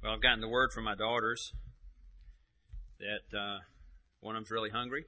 Well, I've gotten the word from my daughters that one of them's really hungry.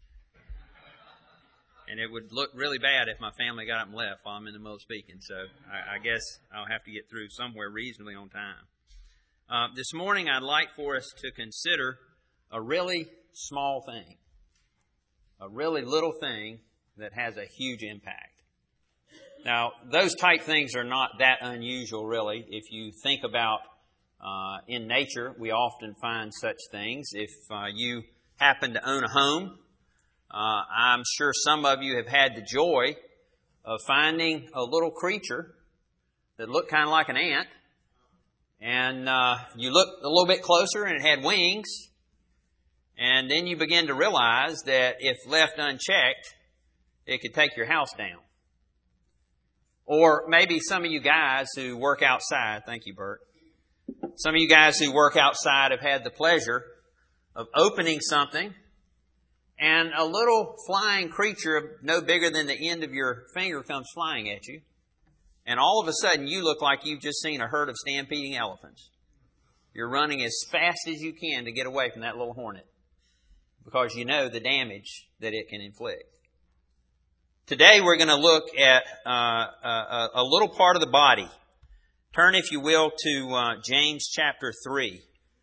And it would look really bad if my family got up and left while I'm in the middle of speaking. So I guess I'll have to get through somewhere reasonably on time. This morning I'd like for us to consider a really small thing. A really little thing that has a huge impact. Now, those type things are not that unusual, really. If you think about in nature, we often find such things. If you happen to own a home, I'm sure some of you have had the joy of finding a little creature that looked kind of like an ant. And you looked a little bit closer and it had wings. And then you begin to realize that if left unchecked, it could take your house down. Or maybe some of you guys who work outside, thank you, Bert. Some of you guys who work outside have had the pleasure of opening something and a little flying creature no bigger than the end of your finger comes flying at you. And all of a sudden you look like you've just seen a herd of stampeding elephants. You're running as fast as you can to get away from that little hornet because you know the damage that it can inflict. Today we're going to look at a little part of the body. Turn, if you will, to James chapter 3.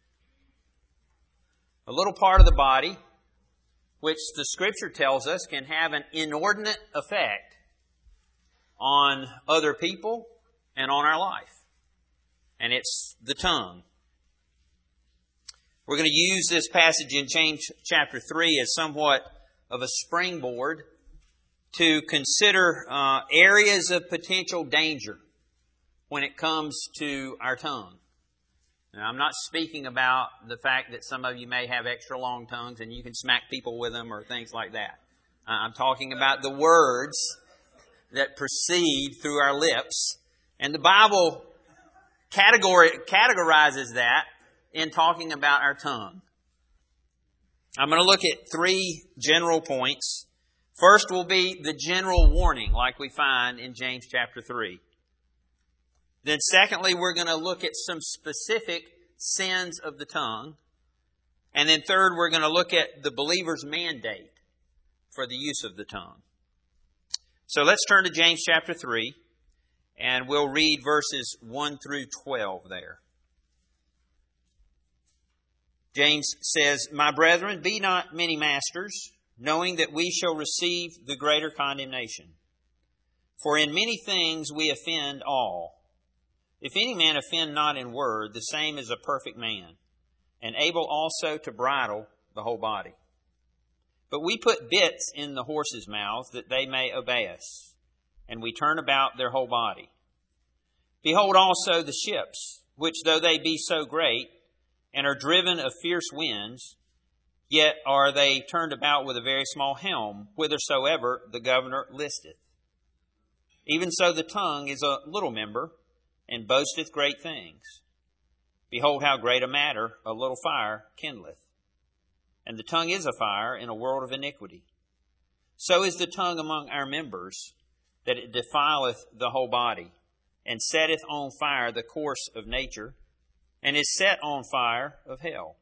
A little part of the body, which the Scripture tells us can have an inordinate effect on other people and on our life. And it's the tongue. We're going to use this passage in James chapter 3 as somewhat of a springboard to consider areas of potential danger when it comes to our tongue. Now, I'm not speaking about the fact that some of you may have extra long tongues and you can smack people with them or things like that. I'm talking about the words that proceed through our lips. And the Bible categorizes that in talking about our tongue. I'm going to look at three general points. First will be the general warning, like we find in James chapter 3. Then secondly, we're going to look at some specific sins of the tongue. And then third, we're going to look at the believer's mandate for the use of the tongue. So let's turn to James chapter 3, and we'll read verses 1 through 12 there. James says, "My brethren, be not many masters, knowing that we shall receive the greater condemnation. For in many things we offend all. If any man offend not in word, the same is a perfect man, and able also to bridle the whole body. But we put bits in the horses' mouths that they may obey us, and we turn about their whole body. Behold also the ships, which though they be so great, and are driven of fierce winds, yet are they turned about with a very small helm, whithersoever the governor listeth. Even so the tongue is a little member, and boasteth great things. Behold how great a matter a little fire kindleth. And the tongue is a fire in a world of iniquity. So is the tongue among our members, that it defileth the whole body, and setteth on fire the course of nature, and is set on fire of hell.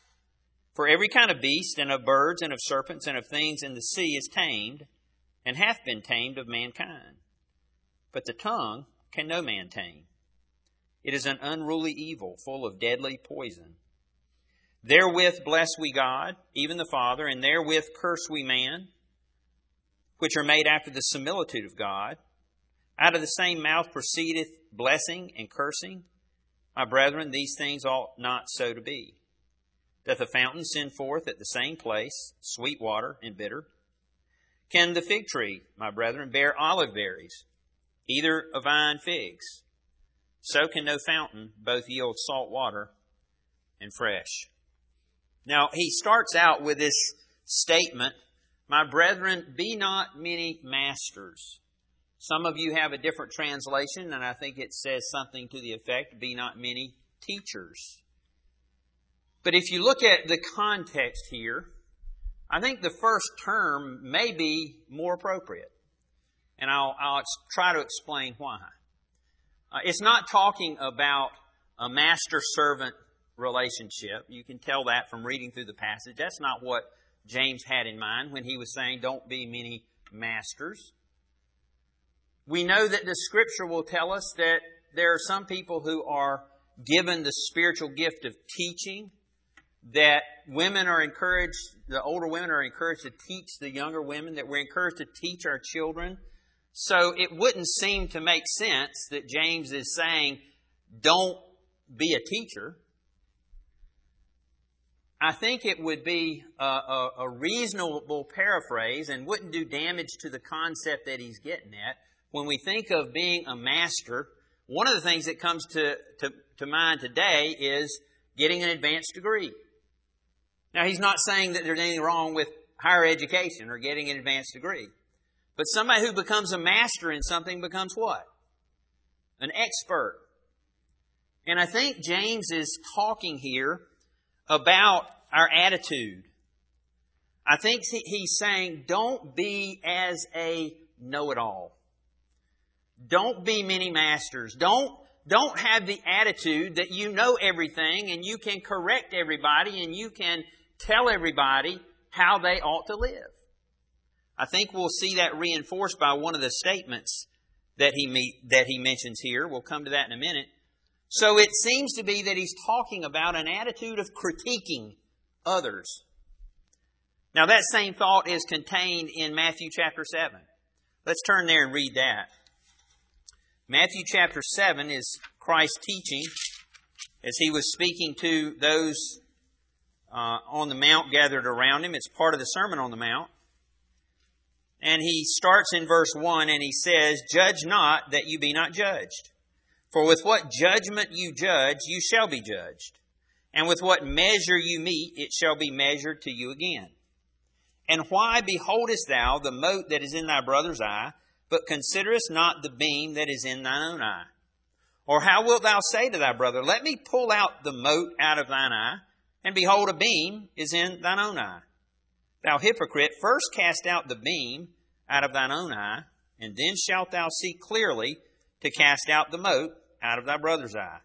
For every kind of beast, and of birds, and of serpents, and of things in the sea is tamed, and hath been tamed of mankind. But the tongue can no man tame. It is an unruly evil, full of deadly poison. Therewith bless we God, even the Father, and therewith curse we man, which are made after the similitude of God. Out of the same mouth proceedeth blessing and cursing. My brethren, these things ought not so to be. Doth the fountain send forth at the same place sweet water and bitter? Can the fig tree, my brethren, bear olive berries, either a vine figs? So can no fountain both yield salt water and fresh." Now, he starts out with this statement, "My brethren, be not many masters." Some of you have a different translation, and I think it says something to the effect, "Be not many teachers." But if you look at the context here, I think the first term may be more appropriate. And I'll try to explain why. It's not talking about a master-servant relationship. You can tell that from reading through the passage. That's not what James had in mind when he was saying, don't be many masters. We know that the Scripture will tell us that there are some people who are given the spiritual gift of teaching, that women are encouraged, the older women are encouraged to teach the younger women, that we're encouraged to teach our children. So it wouldn't seem to make sense that James is saying, don't be a teacher. I think it would be a reasonable paraphrase and wouldn't do damage to the concept that he's getting at. When we think of being a master, one of the things that comes to mind today is getting an advanced degree. Now, he's not saying that there's anything wrong with higher education or getting an advanced degree. But somebody who becomes a master in something becomes what? An expert. And I think James is talking here about our attitude. I think he's saying, don't be as a know-it-all. Don't be many masters. Don't have the attitude that you know everything and you can correct everybody and you can tell everybody how they ought to live. I think we'll see that reinforced by one of the statements that he mentions here. We'll come to that in a minute. So it seems to be that he's talking about an attitude of critiquing others. Now that same thought is contained in Matthew chapter 7. Let's turn there and read that. Matthew chapter 7 is Christ's teaching as he was speaking to those on the mount gathered around him. It's part of the Sermon on the Mount. And he starts in verse 1 and he says, "Judge not that you be not judged. For with what judgment you judge, you shall be judged. And with what measure you mete, it shall be measured to you again. And why beholdest thou the mote that is in thy brother's eye, but considerest not the beam that is in thine own eye? Or how wilt thou say to thy brother, Let me pull out the mote out of thine eye, and behold, a beam is in thine own eye? Thou hypocrite, first cast out the beam out of thine own eye, and then shalt thou see clearly to cast out the mote out of thy brother's eye."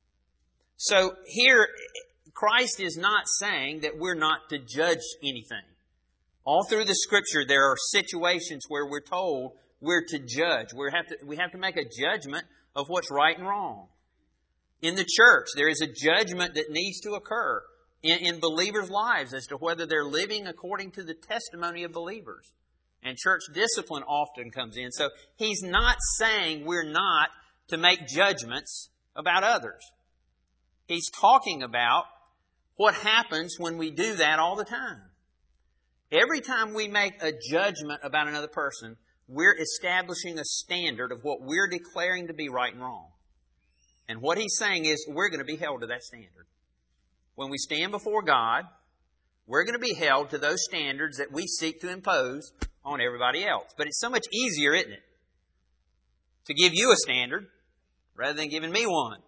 So here, Christ is not saying that we're not to judge anything. All through the Scripture, there are situations where we're told we're to judge. We have to make a judgment of what's right and wrong. In the church, there is a judgment that needs to occur in believers' lives as to whether they're living according to the testimony of believers. And church discipline often comes in. So he's not saying we're not to make judgments about others. He's talking about what happens when we do that all the time. Every time we make a judgment about another person, we're establishing a standard of what we're declaring to be right and wrong. And what he's saying is we're going to be held to that standard. When we stand before God, we're going to be held to those standards that we seek to impose on everybody else. But it's so much easier, isn't it, to give you a standard rather than giving me one.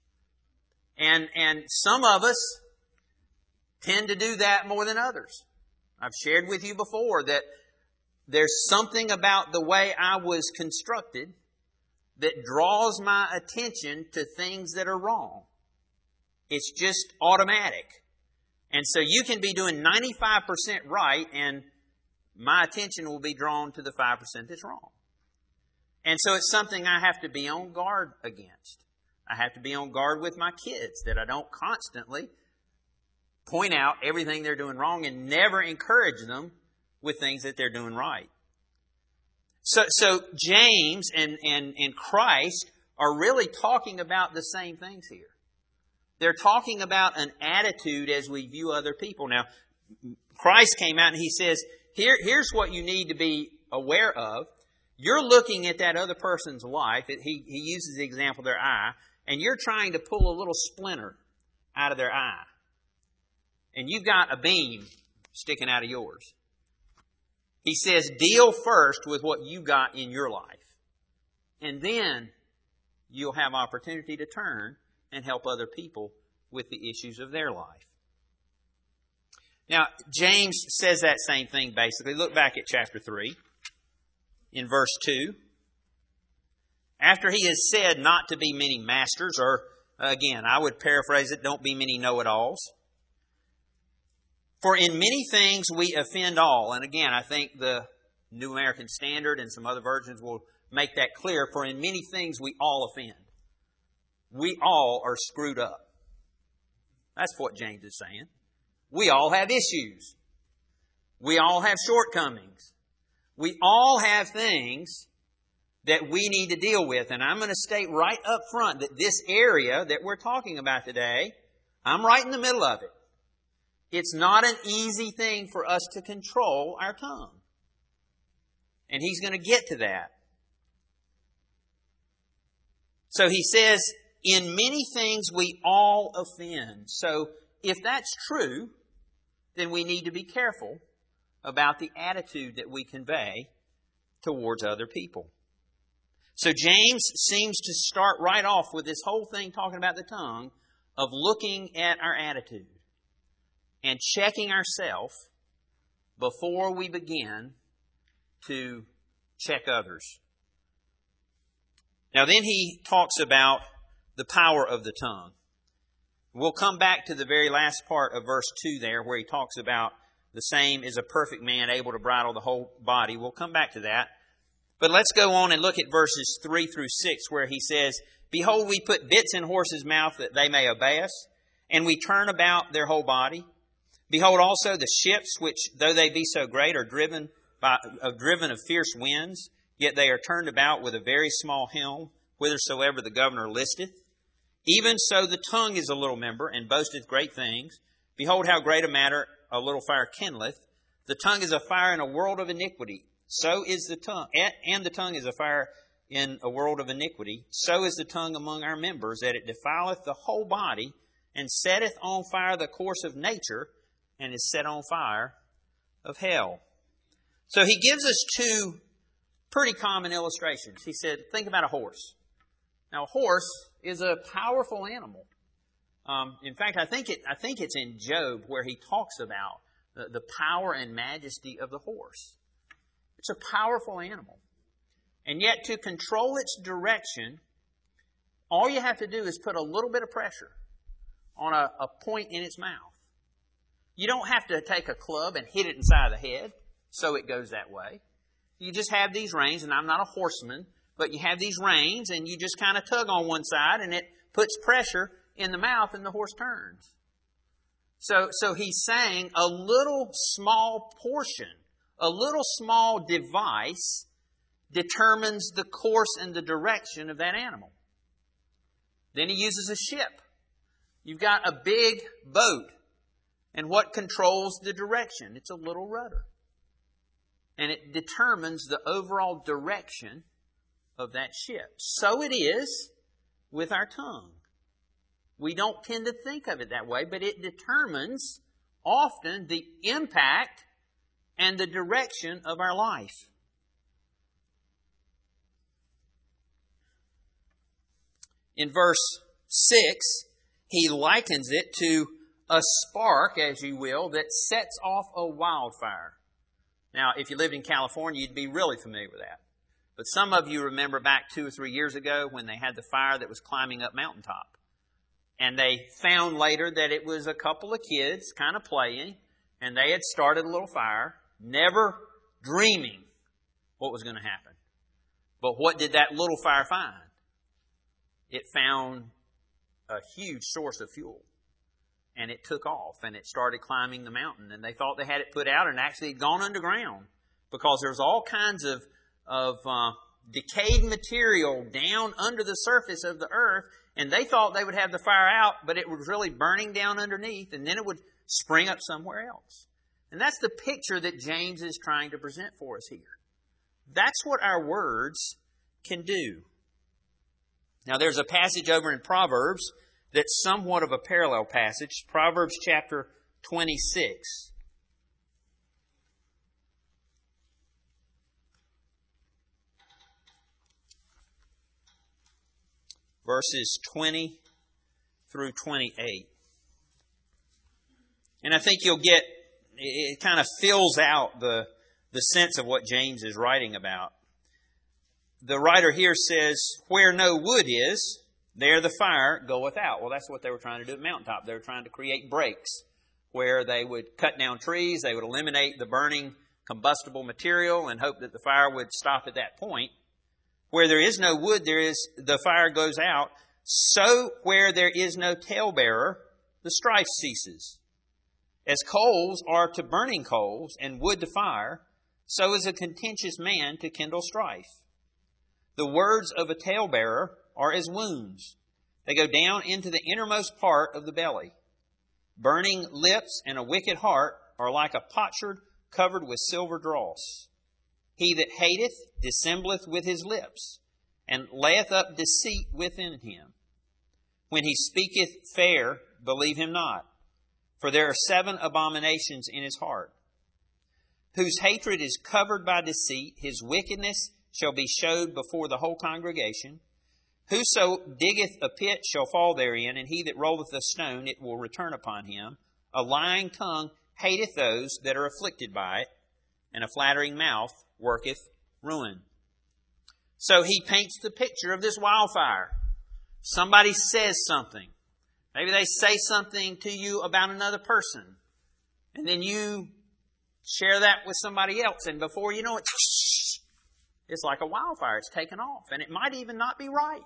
And some of us tend to do that more than others. I've shared with you before that there's something about the way I was constructed that draws my attention to things that are wrong. It's just automatic. And so you can be doing 95% right and my attention will be drawn to the 5% that's wrong. And so it's something I have to be on guard against. I have to be on guard with my kids that I don't constantly point out everything they're doing wrong and never encourage them with things that they're doing right. So James and Christ are really talking about the same things here. They're talking about an attitude as we view other people. Now, Christ came out and he says, here's what you need to be aware of. You're looking at that other person's life. He uses the example of their eye, and you're trying to pull a little splinter out of their eye. And you've got a beam sticking out of yours. He says, deal first with what you got in your life. And then you'll have opportunity to turn and help other people with the issues of their life. Now, James says that same thing basically. Look back at chapter 3 in verse 2. After he has said not to be many masters or Again, I would paraphrase it, don't be many know-it-alls. For in many things we offend all. And again, I think the New American Standard and some other versions will make that clear. For in many things we all offend. We all are screwed up. That's what James is saying. We all have issues. We all have shortcomings. We all have things that we need to deal with. And I'm going to state right up front that this area that we're talking about today, I'm right in the middle of it. It's not an easy thing for us to control our tongue. And he's going to get to that. So he says, in many things we all offend. So if that's true, then we need to be careful about the attitude that we convey towards other people. So James seems to start right off with this whole thing talking about the tongue of looking at our attitude and checking ourselves before we begin to check others. Now then he talks about the power of the tongue. We'll come back to the very last part of verse 2 there where he talks about the same is a perfect man able to bridle the whole body. We'll come back to that. But let's go on and look at verses 3 through 6 where he says, Behold, we put bits in horses' mouth that they may obey us, and we turn about their whole body. Behold also the ships, which though they be so great, are driven of fierce winds, yet they are turned about with a very small helm, whithersoever the governor listeth. Even so the tongue is a little member, and boasteth great things. Behold how great a matter a little fire kindleth. The tongue is a fire in a world of iniquity. So is the tongue, and the tongue is a fire in a world of iniquity. So is the tongue among our members, that it defileth the whole body, and setteth on fire the course of nature, and is set on fire of hell. So he gives us two pretty common illustrations. He said, think about a horse. Now, a horse is a powerful animal. In fact, I think it's in Job where he talks about the power and majesty of the horse. It's a powerful animal. And yet, to control its direction, all you have to do is put a little bit of pressure on a point in its mouth. You don't have to take a club and hit it inside the head so it goes that way. You just have these reins, and I'm not a horseman, but you have these reins, and you just kind of tug on one side, and it puts pressure in the mouth, and the horse turns. So he's saying a little small portion, a little small device determines the course and the direction of that animal. Then he uses a ship. You've got a big boat. And what controls the direction? It's a little rudder. And it determines the overall direction of that ship. So it is with our tongue. We don't tend to think of it that way, but it determines often the impact and the direction of our life. In verse 6, he likens it to a spark, as you will, that sets off a wildfire. Now, if you lived in California, you'd be really familiar with that. But some of you remember back 2 or 3 years ago when they had the fire that was climbing up mountaintop. And they found later that it was a couple of kids kind of playing, and they had started a little fire, never dreaming what was going to happen. But what did that little fire find? It found a huge source of fuel. And it took off, and it started climbing the mountain. And they thought they had it put out, and actually had gone underground because there's all kinds of decayed material down under the surface of the earth. And they thought they would have the fire out, but it was really burning down underneath, and then it would spring up somewhere else. And that's the picture that James is trying to present for us here. That's what our words can do. Now, there's a passage over in Proverbs that's somewhat of a parallel passage. Proverbs chapter 26. Verses 20 through 28. And I think you'll get, it kind of fills out the sense of what James is writing about. The writer here says, where no wood is, there the fire goeth out. Well, that's what they were trying to do at Mountaintop. They were trying to create breaks where they would cut down trees, they would eliminate the burning combustible material and hope that the fire would stop at that point. Where there is no wood, the fire goes out. So where there is no talebearer, the strife ceases. As coals are to burning coals and wood to fire, so is a contentious man to kindle strife. The words of a talebearer are as wounds. They go down into the innermost part of the belly. Burning lips and a wicked heart are like a potsherd covered with silver dross. He that hateth dissembleth with his lips, and layeth up deceit within him. When he speaketh fair, believe him not, for there are 7 abominations in his heart. Whose hatred is covered by deceit, his wickedness shall be showed before the whole congregation. Whoso diggeth a pit shall fall therein, and he that rolleth a stone, it will return upon him. A lying tongue hateth those that are afflicted by it, and a flattering mouth worketh ruin. So he paints the picture of this wildfire. Somebody says something. Maybe they say something to you about another person, and then you share that with somebody else, and before you know it, it's like a wildfire. It's taken off, and it might even not be right.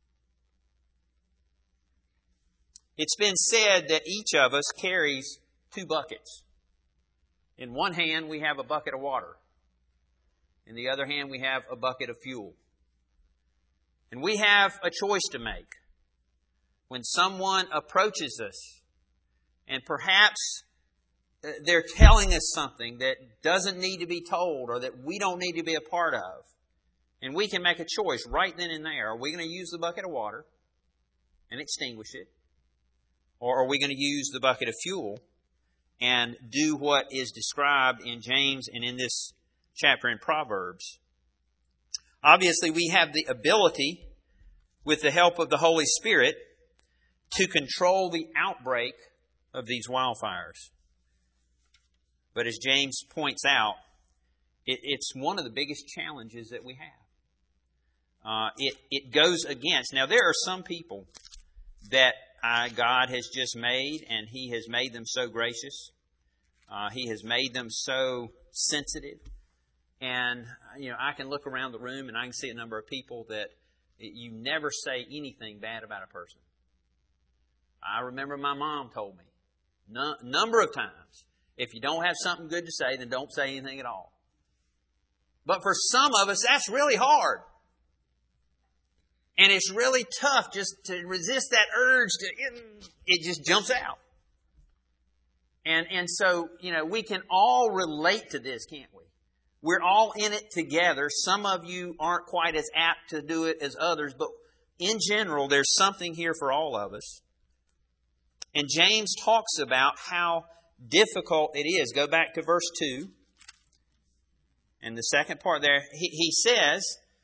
It's been said that each of us carries 2 buckets. In one hand, we have a bucket of water. In the other hand, we have a bucket of fuel. And we have a choice to make. When someone approaches us, and perhaps they're telling us something that doesn't need to be told or that we don't need to be a part of, and we can make a choice right then and there. Are we going to use the bucket of water and extinguish it? Or are we going to use the bucket of fuel and do what is described in James and in this chapter in Proverbs? Obviously, we have the ability, with the help of the Holy Spirit, to control the outbreak of these wildfires. But as James points out, it's one of the biggest challenges that we have. It goes against. Now, there are some people that God has just made, and He has made them so gracious. He has made them so sensitive. And, I can look around the room and I can see a number of people that you never say anything bad about a person. I remember my mom told me number of times, if you don't have something good to say, then don't say anything at all. But for some of us, that's really hard. And it's really tough just to resist that urge it just jumps out. And so, we can all relate to this, can't we? We're all in it together. Some of you aren't quite as apt to do it as others, but in general, there's something here for all of us. And James talks about how difficult it is. Go back to verse 2. And the second part there, he says,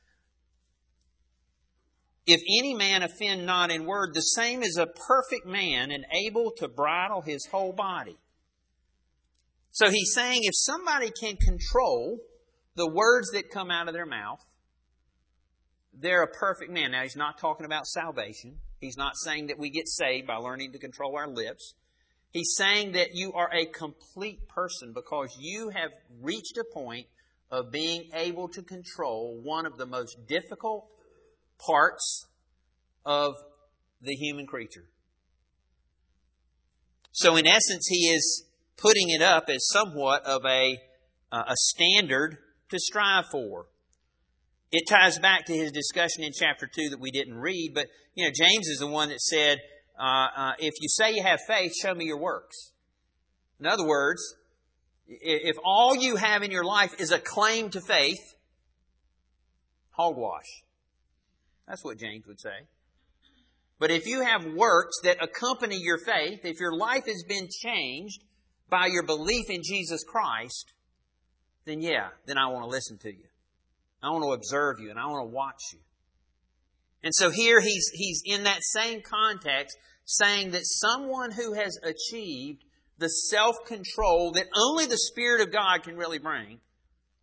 if any man offend not in word, the same is a perfect man and able to bridle his whole body. So he's saying if somebody can control the words that come out of their mouth, they're a perfect man. Now, he's not talking about salvation. He's not saying that we get saved by learning to control our lips. He's saying that you are a complete person because you have reached a point of being able to control one of the most difficult parts of the human creature. So in essence, he is putting it up as somewhat of a standard to strive for. It ties back to his discussion in chapter 2 that we didn't read, but James is the one that said, if you say you have faith, show me your works. In other words, if all you have in your life is a claim to faith, hogwash. That's what James would say. But if you have works that accompany your faith, if your life has been changed by your belief in Jesus Christ, then I want to listen to you. I want to observe you and I want to watch you. And so here he's in that same context saying that someone who has achieved the self-control that only the Spirit of God can really bring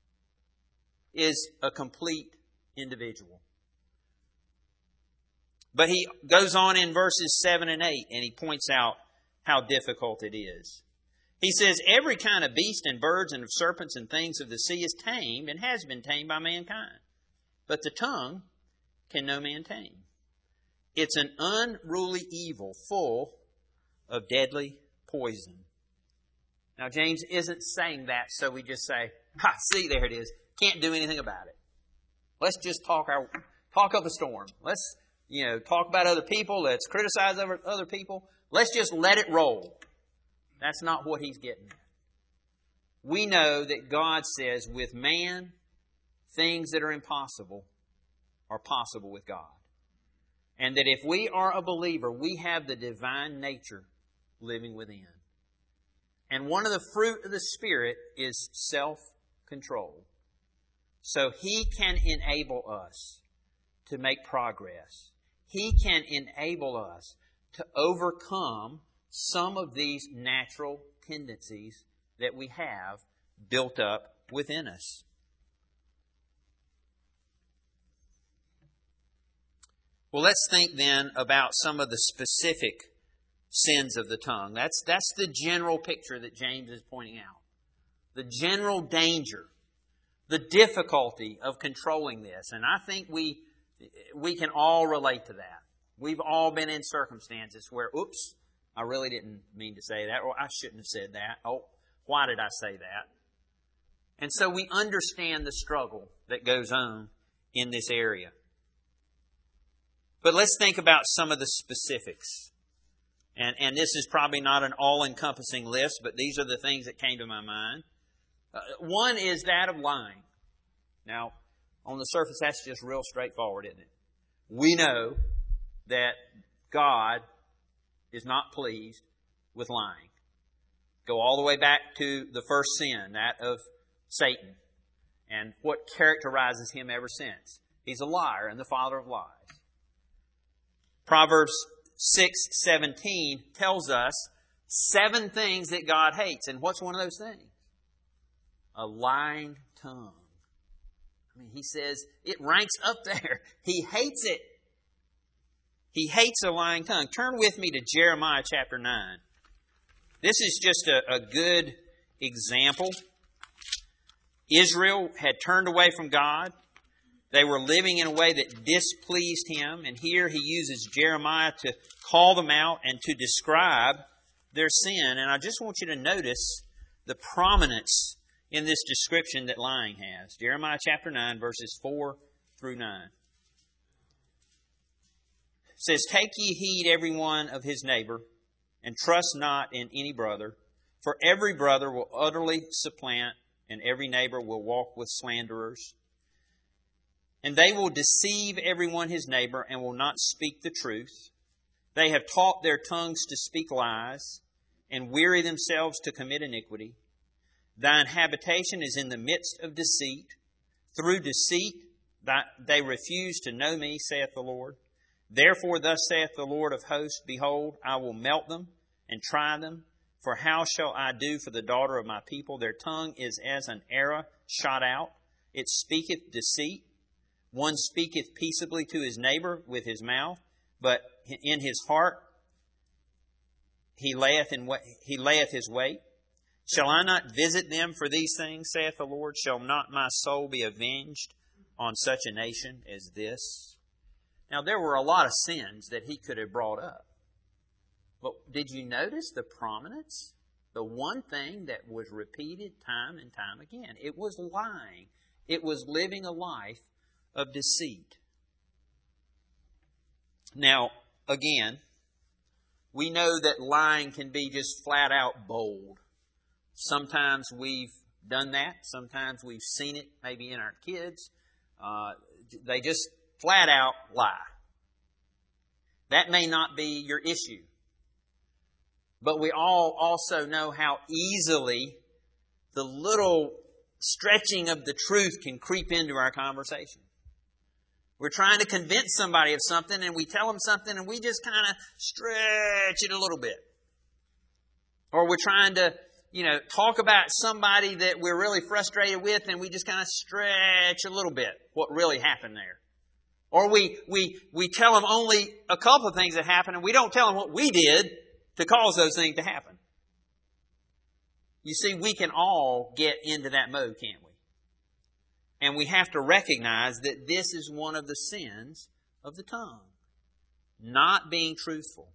is a complete individual. But he goes on in verses 7 and 8, and he points out how difficult it is. He says, every kind of beast and birds and of serpents and things of the sea is tamed and has been tamed by mankind. But the tongue can no man tame. It's an unruly evil full of deadly poison. Now, James isn't saying that so we just say, see, there it is. Can't do anything about it. Let's just talk up a storm. Let's, talk about other people. Let's criticize other people. Let's just let it roll. That's not what he's getting at. We know that God says with man, things that are impossible are possible with God. And that if we are a believer, we have the divine nature living within. And one of the fruit of the Spirit is self-control. So He can enable us to make progress. He can enable us to overcome some of these natural tendencies that we have built up within us. Well, let's think then about some of the specific sins of the tongue. That's the general picture that James is pointing out. The general danger, the difficulty of controlling this. And I think we can all relate to that. We've all been in circumstances where, oops, I really didn't mean to say that, or I shouldn't have said that. Oh, why did I say that? And so we understand the struggle that goes on in this area. But let's think about some of the specifics. And this is probably not an all-encompassing list, but these are the things that came to my mind. One is that of lying. Now, on the surface, that's just real straightforward, isn't it? We know that God is not pleased with lying. Go all the way back to the first sin, that of Satan, and what characterizes him ever since. He's a liar and the father of lies. Proverbs 6:17 tells us 7 things that God hates. And what's one of those things? A lying tongue. I mean, he says it ranks up there. He hates it. He hates a lying tongue. Turn with me to Jeremiah chapter 9. This is just a good example. Israel had turned away from God. They were living in a way that displeased Him. And here He uses Jeremiah to call them out and to describe their sin. And I just want you to notice the prominence in this description that lying has. Jeremiah chapter 9, verses 4 through 9. It says, "Take ye heed every one of his neighbor, and trust not in any brother. For every brother will utterly supplant, and every neighbor will walk with slanderers. And they will deceive every one his neighbor, and will not speak the truth. They have taught their tongues to speak lies, and weary themselves to commit iniquity. Thine habitation is in the midst of deceit. Through deceit they refuse to know me, saith the Lord. Therefore thus saith the Lord of hosts, Behold, I will melt them and try them. For how shall I do for the daughter of my people? Their tongue is as an arrow shot out. It speaketh deceit. One speaketh peaceably to his neighbor with his mouth, but in his heart he layeth his weight. Shall I not visit them for these things, saith the Lord? Shall not my soul be avenged on such a nation as this?" Now, there were a lot of sins that he could have brought up. But did you notice the prominence? The one thing that was repeated time and time again. It was lying. It was living a life of deceit. Now, again, we know that lying can be just flat out bold. Sometimes we've done that. Sometimes we've seen it maybe in our kids. They just flat out lie. That may not be your issue. But we all also know how easily the little stretching of the truth can creep into our conversation. We're trying to convince somebody of something and we tell them something and we just kind of stretch it a little bit. Or we're trying to, talk about somebody that we're really frustrated with and we just kind of stretch a little bit what really happened there. Or we tell them only a couple of things that happened and we don't tell them what we did to cause those things to happen. You see, we can all get into that mode, can't we? And we have to recognize that this is one of the sins of the tongue. Not being truthful.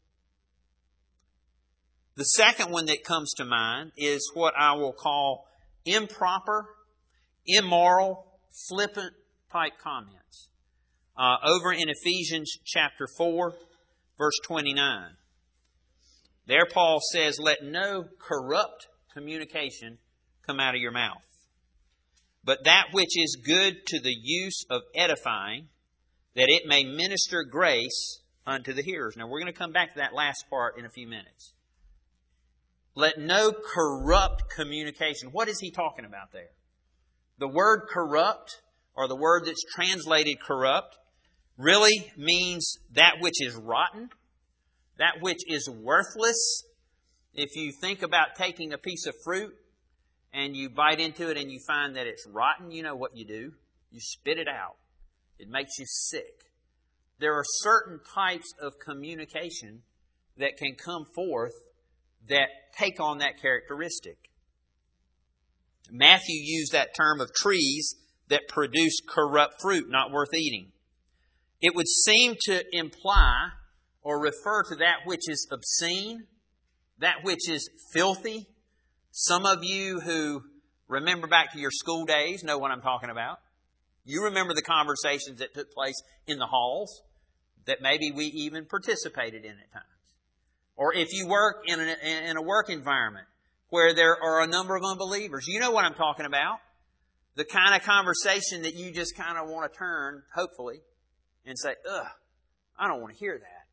The second one that comes to mind is what I will call improper, immoral, flippant type comments. Over in Ephesians chapter 4, verse 29. There Paul says, "Let no corrupt communication come out of your mouth, but that which is good to the use of edifying, that it may minister grace unto the hearers." Now we're going to come back to that last part in a few minutes. Let no corrupt communication. What is he talking about there? The word corrupt, or the word that's translated corrupt, really means that which is rotten, that which is worthless. If you think about taking a piece of fruit and you bite into it and you find that it's rotten, you know what you do. You spit it out. It makes you sick. There are certain types of communication that can come forth that take on that characteristic. Matthew used that term of trees that produce corrupt fruit, not worth eating. It would seem to imply or refer to that which is obscene, that which is filthy. Some of you who remember back to your school days know what I'm talking about. You remember the conversations that took place in the halls that maybe we even participated in at times. Or if you work in a work environment where there are a number of unbelievers, you know what I'm talking about. The kind of conversation that you just kind of want to turn, hopefully, and say, ugh, I don't want to hear that.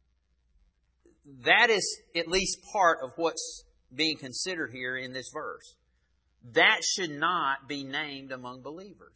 That is at least part of what's being considered here in this verse. That should not be named among believers.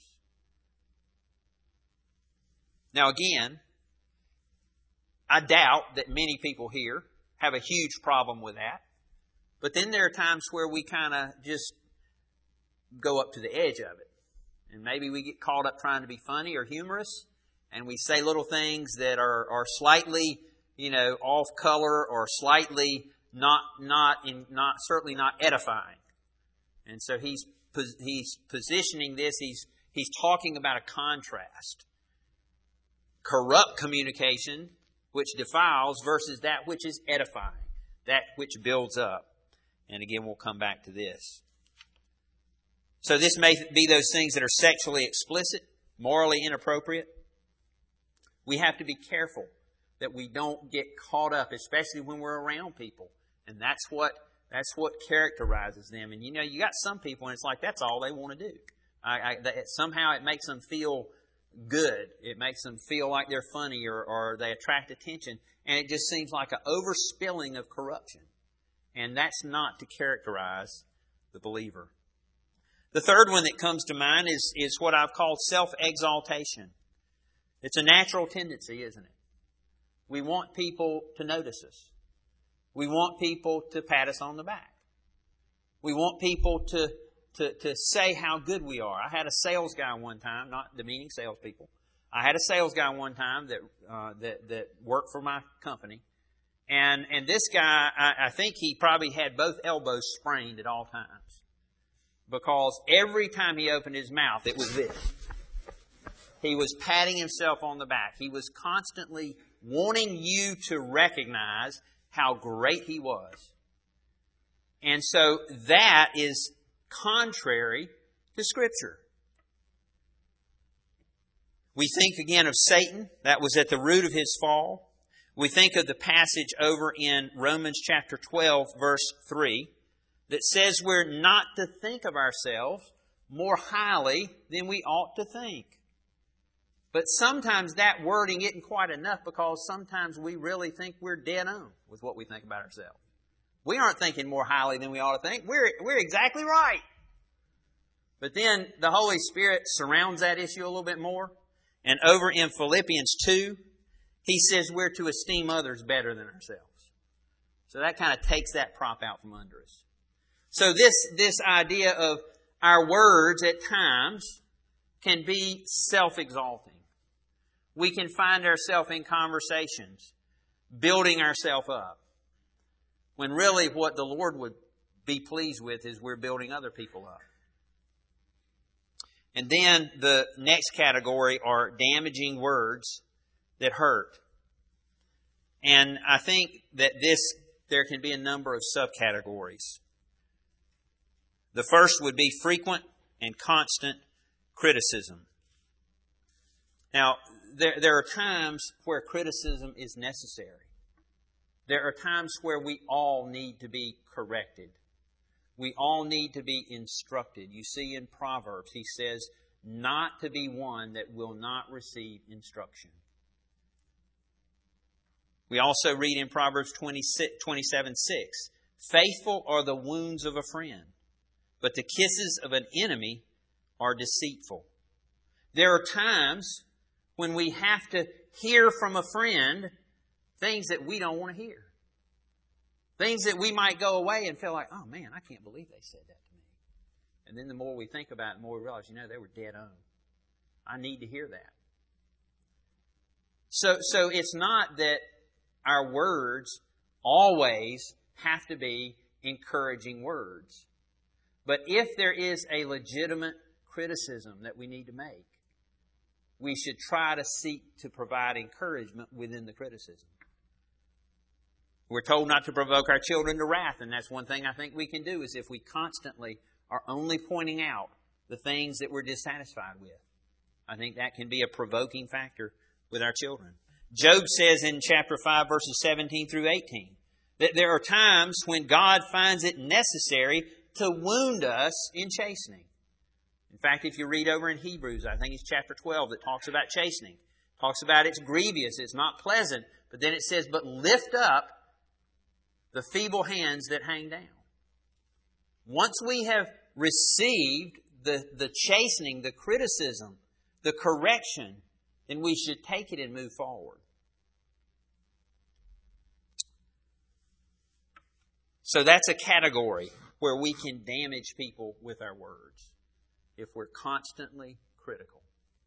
Now again, I doubt that many people here have a huge problem with that. But then there are times where we kind of just go up to the edge of it. And maybe we get caught up trying to be funny or humorous, and we say little things that are slightly, off color or slightly certainly not edifying. And so he's positioning this. He's talking about a contrast. Corrupt communication, which defiles, versus that which is edifying, that which builds up. And again, we'll come back to this. So this may be those things that are sexually explicit, morally inappropriate. We have to be careful that we don't get caught up, especially when we're around people. And that's what characterizes them. And you got some people, and it's like that's all they want to do. Somehow it makes them feel good. It makes them feel like they're funny or they attract attention. And it just seems like an overspilling of corruption. And that's not to characterize the believer. The third one that comes to mind is what I've called self-exaltation. It's a natural tendency, isn't it? We want people to notice us. We want people to pat us on the back. We want people to say how good we are. I had a sales guy one time, not demeaning salespeople. I had a sales guy one time that worked for my company. And this guy, I think he probably had both elbows sprained at all times. Because every time he opened his mouth, it was this. He was patting himself on the back. He was constantly wanting you to recognize how great he was. And so that is contrary to Scripture. We think again of Satan. That was at the root of his fall. We think of the passage over in Romans chapter 12, verse 3, that says we're not to think of ourselves more highly than we ought to think. But sometimes that wording isn't quite enough, because sometimes we really think we're dead on with what we think about ourselves. We aren't thinking more highly than we ought to think. We're exactly right. But then the Holy Spirit surrounds that issue a little bit more. And over in Philippians 2, he says we're to esteem others better than ourselves. So that kind of takes that prop out from under us. So this idea of our words at times can be self-exalting. we can find ourselves in conversations, building ourselves up, when really what the Lord would be pleased with is we're building other people up. And then the next category are damaging words that hurt. And I think that there can be a number of subcategories. The first would be frequent and constant criticism. Now, there are times where criticism is necessary. There are times where we all need to be corrected. We all need to be instructed. You see in Proverbs, he says, not to be one that will not receive instruction. We also read in Proverbs 27:6, faithful are the wounds of a friend, but the kisses of an enemy are deceitful. There are times when we have to hear from a friend things that we don't want to hear. Things that we might go away and feel like, oh man, I can't believe they said that to me. And then the more we think about it, the more we realize, they were dead on. I need to hear that. So it's not that our words always have to be encouraging words. But if there is a legitimate criticism that we need to make, we should try to seek to provide encouragement within the criticism. We're told not to provoke our children to wrath, and that's one thing I think we can do is if we constantly are only pointing out the things that we're dissatisfied with. I think that can be a provoking factor with our children. Job says in chapter 5, verses 17 through 18, that there are times when God finds it necessary to wound us in chastening. In fact, if you read over in Hebrews, I think it's chapter 12 that talks about chastening. Talks about it's grievous, it's not pleasant, but then it says, but lift up the feeble hands that hang down. Once we have received the chastening, the criticism, the correction, then we should take it and move forward. So that's a category where we can damage people with our words if we're constantly critical.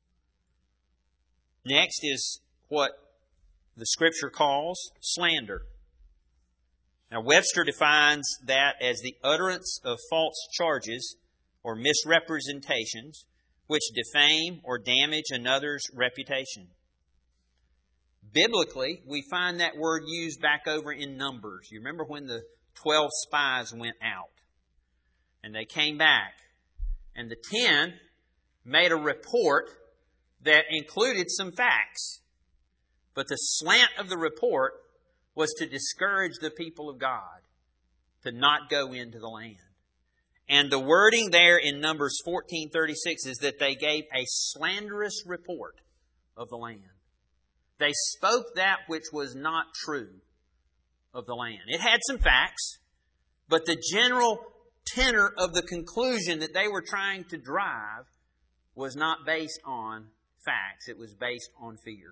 Next is what the Scripture calls slander. Now, Webster defines that as the utterance of false charges or misrepresentations which defame or damage another's reputation. Biblically, we find that word used back over in Numbers. You remember when the 12 spies went out and they came back and the 10 made a report that included some facts. But the slant of the report was to discourage the people of God to not go into the land. And the wording there in Numbers 14:36 is that they gave a slanderous report of the land. They spoke that which was not true of the land. It had some facts, but the general tenor of the conclusion that they were trying to drive was not based on facts. It was based on fear.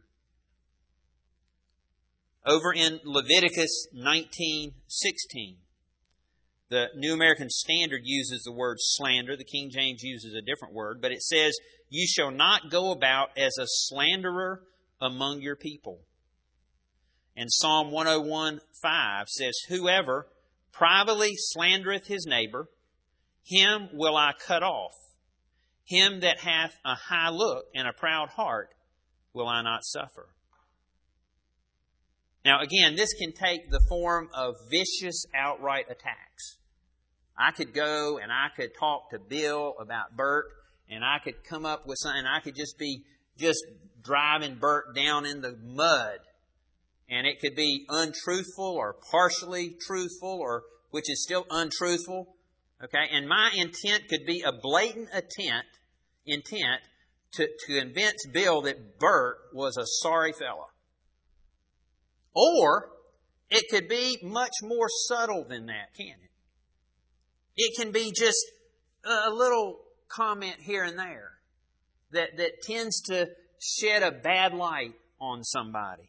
Over in Leviticus 19:16, the New American Standard uses the word slander. The King James uses a different word, but it says, "You shall not go about as a slanderer among your people." And Psalm 101:5 says, "Whoever privately slandereth his neighbor, him will I cut off. Him that hath a high look and a proud heart will I not suffer." Now again, this can take the form of vicious outright attacks. I could go and I could talk to Bill about Bert, and I could come up with something, I could just be driving Bert down in the mud. And it could be untruthful or partially truthful, or which is still untruthful. Okay, and my intent could be a blatant intent to convince Bill that Bert was a sorry fella. Or it could be much more subtle than that, can't it? It can be just a little comment here and there that tends to shed a bad light on somebody.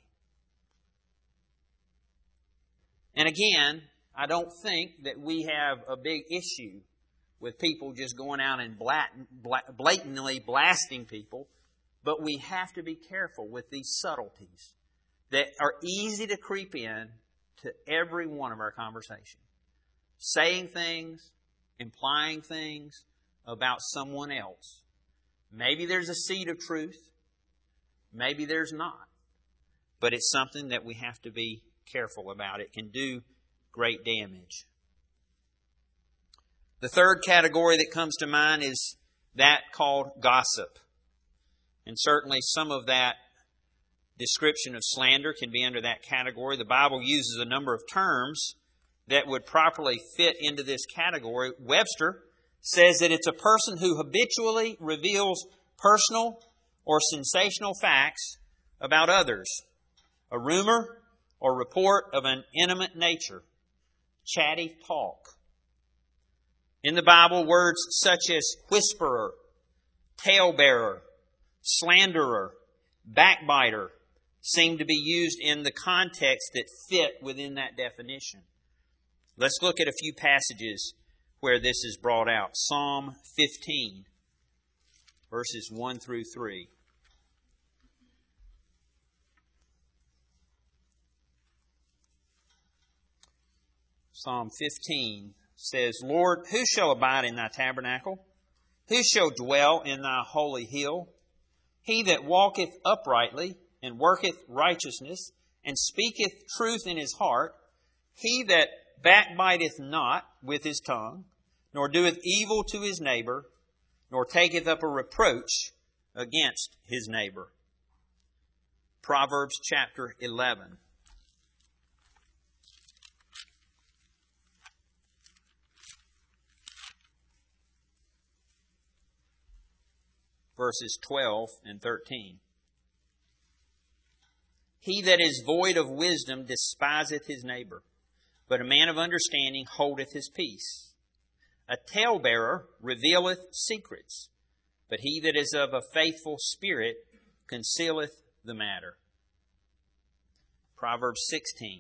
And again, I don't think that we have a big issue with people just going out and blatantly blasting people. But we have to be careful with these subtleties that are easy to creep in to every one of our conversations. Saying things, implying things about someone else. Maybe there's a seed of truth. Maybe there's not. But it's something that we have to be careful about. It can do great damage. The third category that comes to mind is that called gossip. And certainly some of that description of slander can be under that category. The Bible uses a number of terms that would properly fit into this category. Webster says that it's a person who habitually reveals personal or sensational facts about others. A rumor or report of an intimate nature. Chatty talk. In the Bible, words such as whisperer, talebearer, slanderer, backbiter seem to be used in the context that fit within that definition. Let's look at a few passages where this is brought out. Psalm 15, verses 1 through 3. Psalm 15 says, Lord, who shall abide in thy tabernacle? Who shall dwell in thy holy hill? He that walketh uprightly and worketh righteousness and speaketh truth in his heart, he that backbiteth not with his tongue, nor doeth evil to his neighbor, nor taketh up a reproach against his neighbor. Proverbs chapter 11. Verses 12 and 13. He that is void of wisdom despiseth his neighbor, but a man of understanding holdeth his peace. A talebearer revealeth secrets, but he that is of a faithful spirit concealeth the matter. Proverbs 16.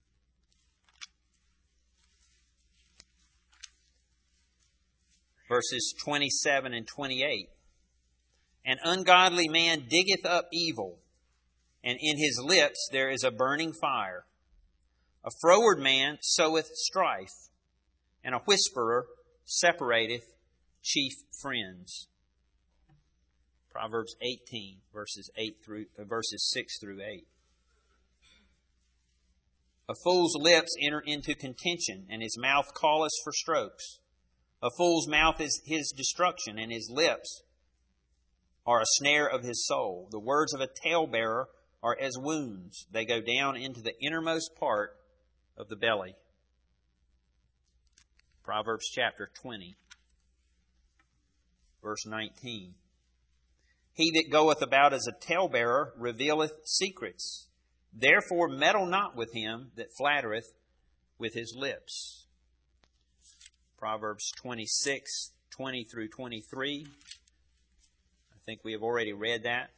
Verses 27 and 28. An ungodly man diggeth up evil, and in his lips there is a burning fire. A froward man soweth strife, and a whisperer separateth chief friends. Proverbs 18, verses 6 through 8. A fool's lips enter into contention, and his mouth calleth for strokes. A fool's mouth is his destruction, and his lips are a snare of his soul. The words of a talebearer are as wounds. They go down into the innermost part of the belly. Proverbs chapter 20, verse 19. He that goeth about as a talebearer revealeth secrets. Therefore meddle not with him that flattereth with his lips. Proverbs 26, 20 through 23. I think we have already read that.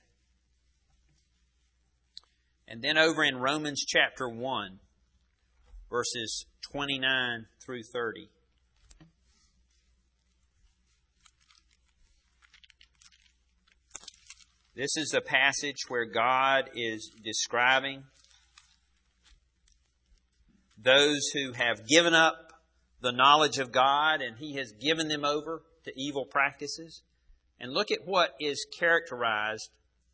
And then over in Romans chapter 1, verses 29 through 30. This is a passage where God is describing those who have given up the knowledge of God and He has given them over to evil practices. And look at what is characterizes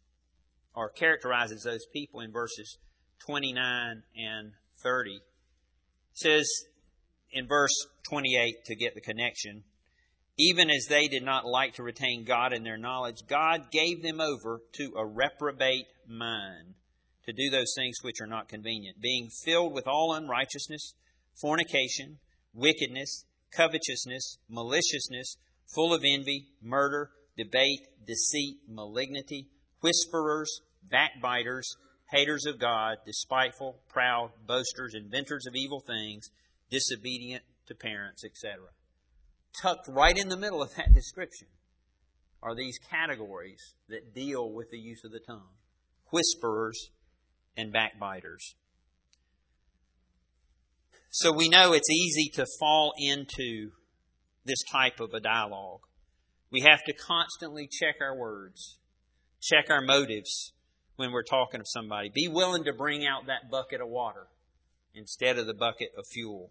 those people in verses 29 and 30. It says in verse 28, to get the connection, even as they did not like to retain God in their knowledge, God gave them over to a reprobate mind to do those things which are not convenient, being filled with all unrighteousness, fornication, wickedness, covetousness, maliciousness, full of envy, murder, debate, deceit, malignity, whisperers, backbiters, haters of God, despiteful, proud, boasters, inventors of evil things, disobedient to parents, etc. Tucked right in the middle of that description are these categories that deal with the use of the tongue. Whisperers and backbiters. So we know it's easy to fall into this type of a dialogue. We have to constantly check our words. Check our motives when we're talking to somebody. Be willing to bring out that bucket of water instead of the bucket of fuel.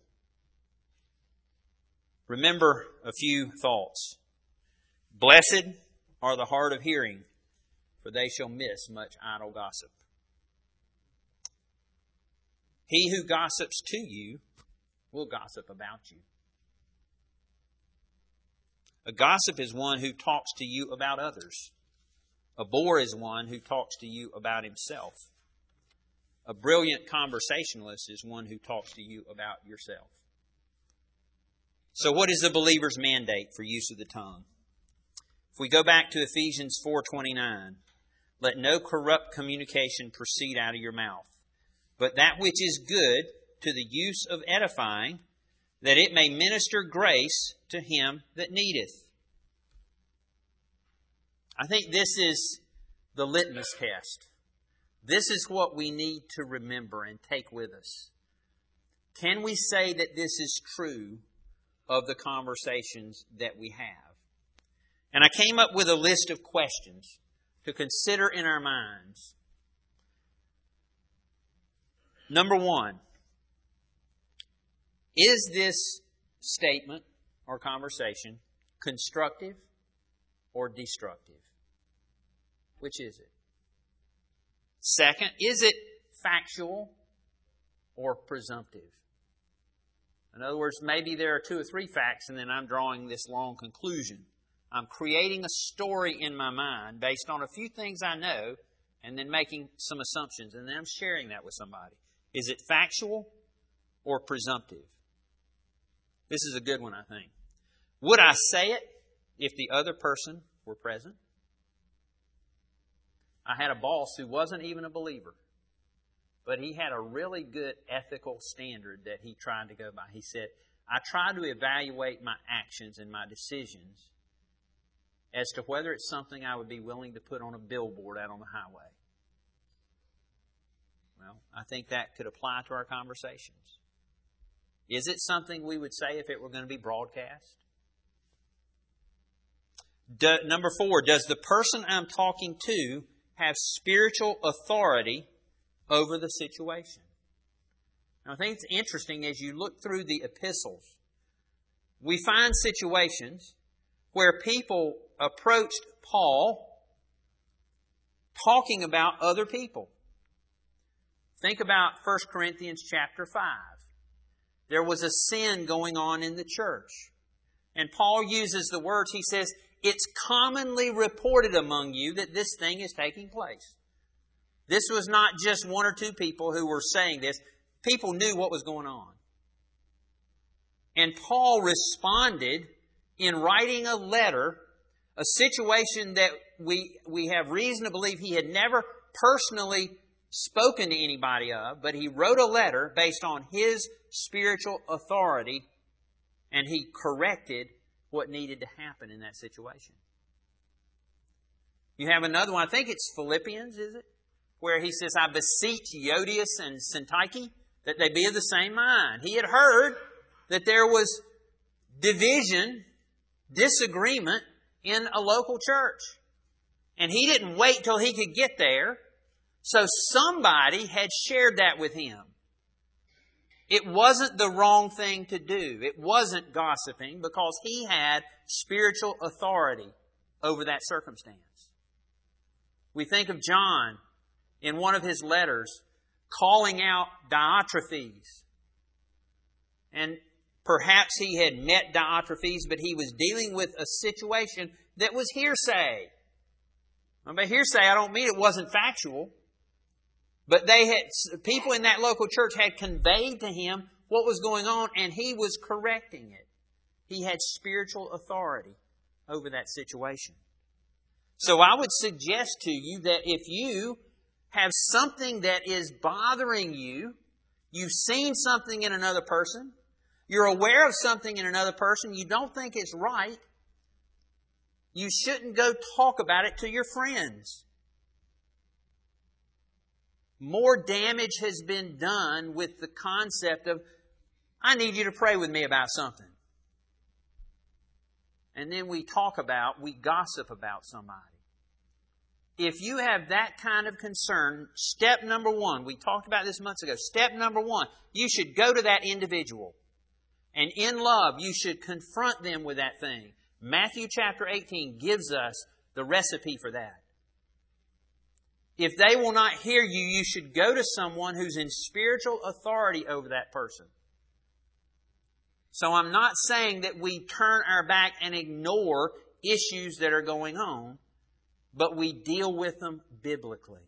Remember a few thoughts. Blessed are the hard of hearing, for they shall miss much idle gossip. He who gossips to you will gossip about you. A gossip is one who talks to you about others. A bore is one who talks to you about himself. A brilliant conversationalist is one who talks to you about yourself. So what is the believer's mandate for use of the tongue? If we go back to Ephesians 4:29, let no corrupt communication proceed out of your mouth, but that which is good to the use of edifying, that it may minister grace to him that needeth. I think this is the litmus test. This is what we need to remember and take with us. Can we say that this is true of the conversations that we have? And I came up with a list of questions to consider in our minds. Number one, is this statement or conversation constructive or destructive? Which is it? Second, is it factual or presumptive? In other words, maybe there are 2 or 3 facts and then I'm drawing this long conclusion. I'm creating a story in my mind based on a few things I know and then making some assumptions and then I'm sharing that with somebody. Is it factual or presumptive? This is a good one, I think. Would I say it if the other person were present? I had a boss who wasn't even a believer, but he had a really good ethical standard that he tried to go by. He said, I try to evaluate my actions and my decisions as to whether it's something I would be willing to put on a billboard out on the highway. Well, I think that could apply to our conversations. Is it something we would say if it were going to be broadcast? Number 4, does the person I'm talking to have spiritual authority over the situation? Now, I think it's interesting as you look through the epistles, we find situations where people approached Paul talking about other people. Think about 1 Corinthians chapter 5. There was a sin going on in the church. And Paul uses the words, he says, it's commonly reported among you that this thing is taking place. This was not just 1 or 2 people who were saying this. People knew what was going on. And Paul responded in writing a letter, a situation that we have reason to believe he had never personally spoken to anybody of, but he wrote a letter based on his spiritual authority, and he corrected what needed to happen in that situation. You have another one, I think it's Philippians, is it? Where he says, I beseech Euodias and Syntyche that they be of the same mind. He had heard that there was division, disagreement in a local church. And he didn't wait till he could get there. So somebody had shared that with him. It wasn't the wrong thing to do. It wasn't gossiping because he had spiritual authority over that circumstance. We think of John in one of his letters calling out Diotrephes. And perhaps he had met Diotrephes, but he was dealing with a situation that was hearsay. And by hearsay, I don't mean it wasn't factual. But people in that local church had conveyed to him what was going on, and he was correcting it. He had spiritual authority over that situation. So I would suggest to you that if you have something that is bothering you, you've seen something in another person, you're aware of something in another person, you don't think it's right, you shouldn't go talk about it to your friends. More damage has been done with the concept of, I need you to pray with me about something. And then we gossip about somebody. If you have that kind of concern, step number one, we talked about this months ago, step number one, you should go to that individual. And in love, you should confront them with that thing. Matthew chapter 18 gives us the recipe for that. If they will not hear you, you should go to someone who's in spiritual authority over that person. So I'm not saying that we turn our back and ignore issues that are going on, but we deal with them biblically.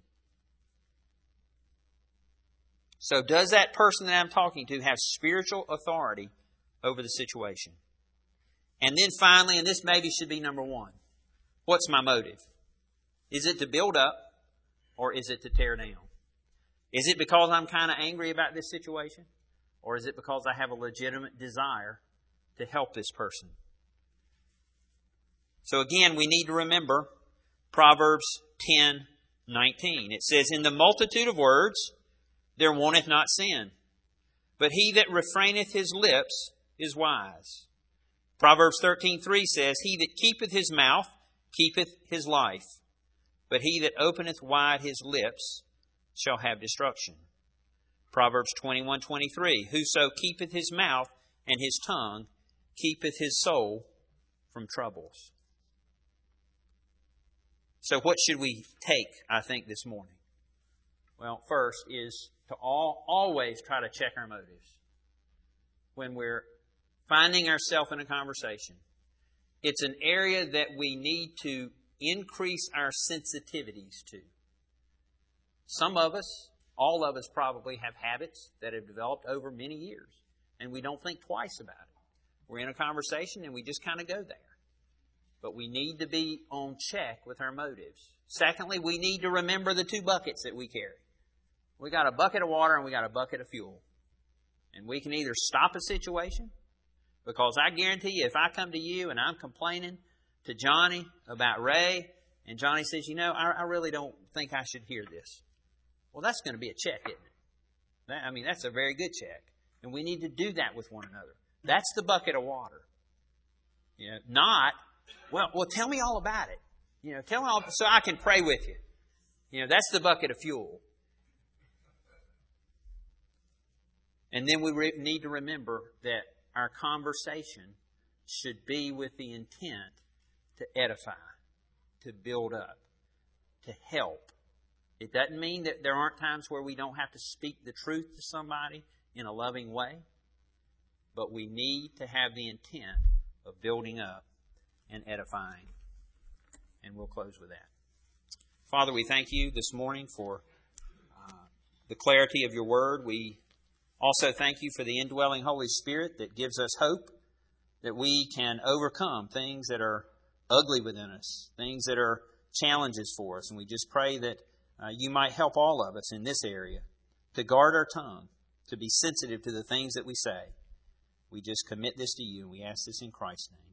So does that person that I'm talking to have spiritual authority over the situation? And then finally, and this maybe should be number one, what's my motive? Is it to build up or is it to tear down? Is it because I'm kind of angry about this situation? Or is it because I have a legitimate desire to help this person? So again, we need to remember Proverbs 10:19. It says, "In the multitude of words there wanteth not sin, but he that refraineth his lips is wise." Proverbs 13:3 says, "He that keepeth his mouth keepeth his life, but he that openeth wide his lips shall have destruction." Proverbs 21:23, "Whoso keepeth his mouth and his tongue keepeth his soul from troubles." So what should we take, I think, this morning? Well, first is to always try to check our motives. When we're finding ourselves in a conversation, it's an area that we need to increase our sensitivities to. Some of us, all of us probably have habits that have developed over many years, and we don't think twice about it. We're in a conversation and we just kind of go there. But we need to be on check with our motives. Secondly, we need to remember the two buckets that we carry. We got a bucket of water and we got a bucket of fuel. And we can either stop a situation, because I guarantee you, if I come to you and I'm complaining to Johnny about Ray, and Johnny says, I really don't think I should hear this. Well, that's going to be a check, isn't it? That's a very good check. And we need to do that with one another. That's the bucket of water. Not, well, tell me all about it. Tell me all so I can pray with you. That's the bucket of fuel. And then we need to remember that our conversation should be with the intent to edify, to build up, to help. It doesn't mean that there aren't times where we don't have to speak the truth to somebody in a loving way, but we need to have the intent of building up and edifying. And we'll close with that. Father, we thank you this morning for the clarity of your word. We also thank you for the indwelling Holy Spirit that gives us hope that we can overcome things that are ugly within us, things that are challenges for us. And we just pray that you might help all of us in this area to guard our tongue, to be sensitive to the things that we say. We just commit this to you, and we ask this in Christ's name.